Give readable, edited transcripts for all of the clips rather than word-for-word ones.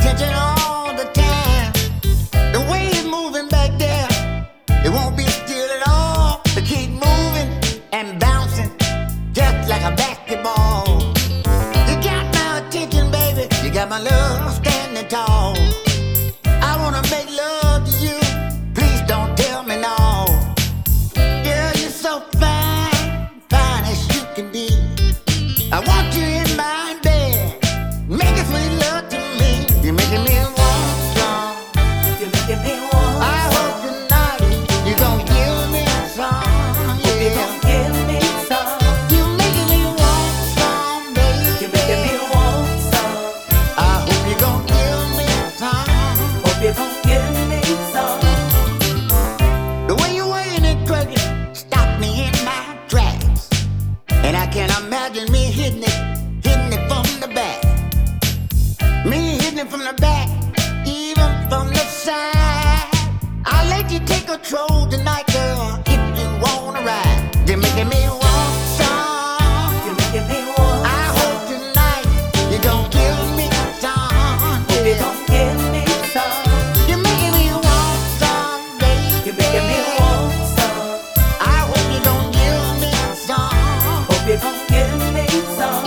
attention all the time. The way it's moving back there, it won't be still at all. To keep moving and bouncing, just like a basketball. You got my attention, baby. You got my love standing tall. I wanna make love to you. Please don't tell me no. Girl, you're so fine, fine as you can be. I want you in my bed, making sweet love to me. You're making me want some. You're making me want I hope tonight you gon' give me some. You Yeah, gon' give me some. you're making me want some, baby. You're making me want some. I hope you gon' give me some. Hope you gon' give me some. The way you're weighing it, crazy, stop me in my tracks. And I can't imagine me hitting it from the back. Me hitting it from the back, even from the side. I'll let you take control tonight, girl, if you wanna ride. You're making me want some. You're making me want I hope tonight you gon' give me some. Hope you gon' give me some. You're making me want some, baby. You're making me want some. I hope you gon' give me some. Hope you gon' give me some.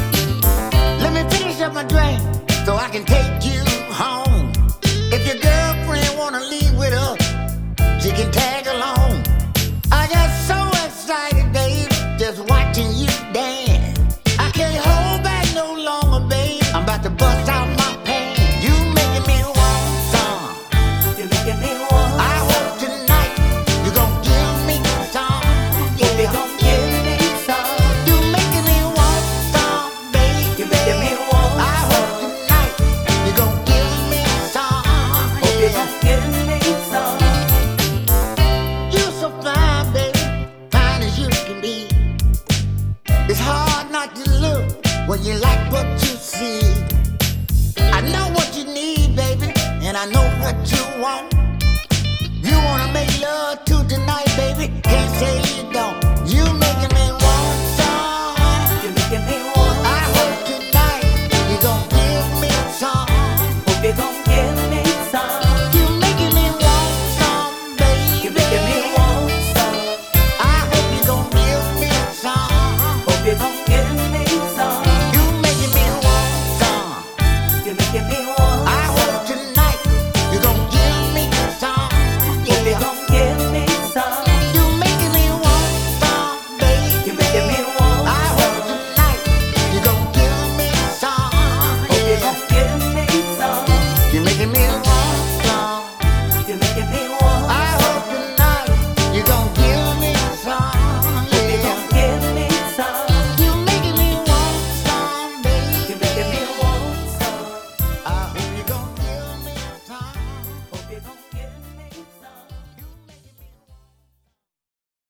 Let me finish up my drink so I can take you home. If your girlfriend wanna leave with her, she can tag along. I got so excited, babe, just watching you dance. I can't hold back no longer, babe. I'm about to bust out my pants. You making me want some. You're making me want I hope tonight you gon' give me some. Hope you Yeah. gon' give me some. You making me want some, baby. You're making me want I hope tonight you gon' give me some. Hope you Yeah. gon' give me some. You so fine, baby, fine as you can be. It's hard not to look when you like what you see. I know what you need, baby, and I know what you want. You wanna make love to tonight, baby, can't say you don't.